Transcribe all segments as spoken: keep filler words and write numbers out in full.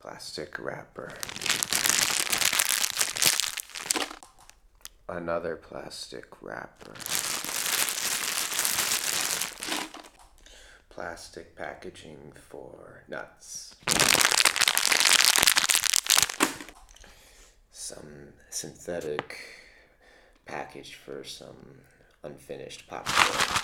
Plastic wrapper. Another plastic wrapper. Plastic packaging for nuts. Some synthetic package for some unfinished popcorn.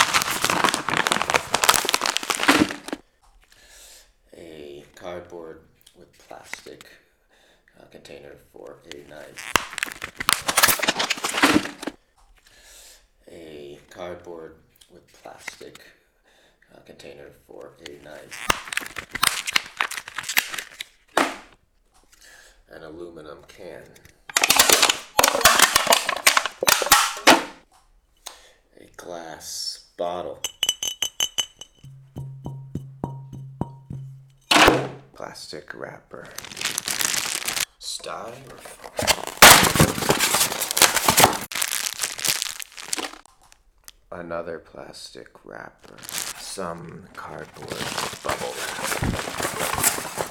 A cardboard with plastic uh, container for a knife. A cardboard with plastic uh, container for a knife. An aluminum can. A glass bottle. Plastic wrapper. Styrofoam. Another plastic wrapper. Some cardboard bubble wrap.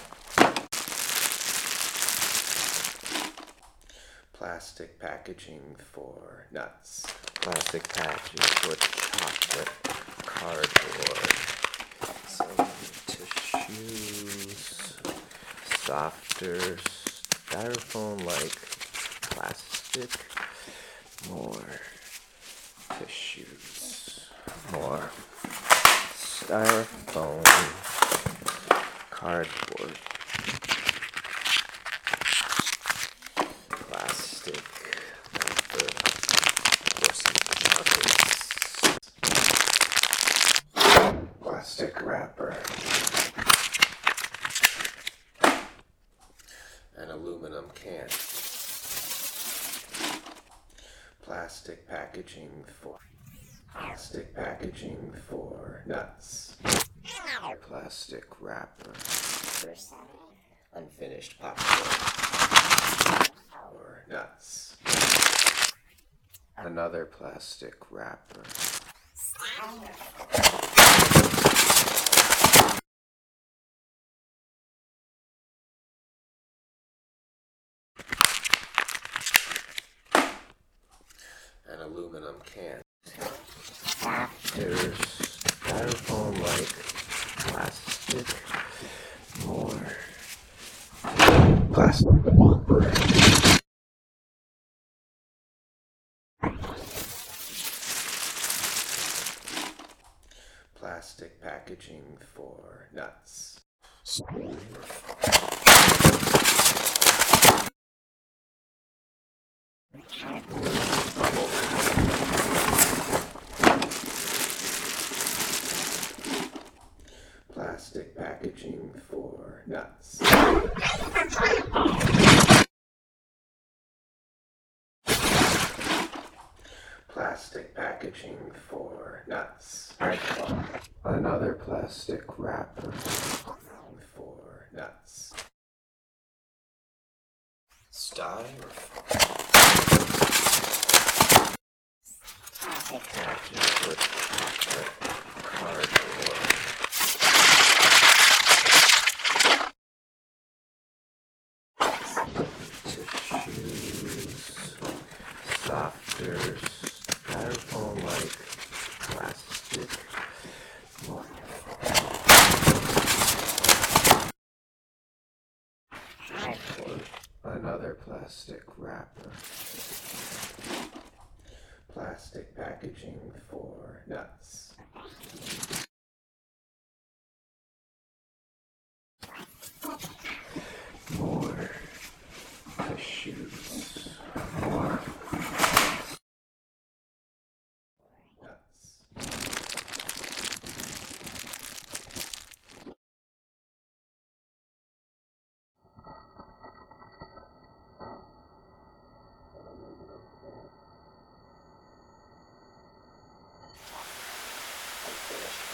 Plastic packaging for nuts. Plastic packaging for chocolate. Cardboard. Some tissues. Softer styrofoam-like plastic. More tissues. More styrofoam. Cardboard. Plastic wrapper for some chocolates. Plastic wrapper. An aluminum can. Plastic packaging for plastic packaging for nuts. Plastic wrapper. Unfinished popcorn. Or nuts. Another plastic wrapper. An aluminum can. There's styrofoam-like plastic. More plastic. Plastic packaging for nuts. Plastic packaging for nuts. Plastic packaging for nuts. Another plastic wrapper for nuts. Styrofoam. Package with chocolate. Cardboard. Tissues. Softer styrofoam-like plastic. Another plastic wrapper. Plastic packaging for nuts. More tissues. More nuts. Unfinished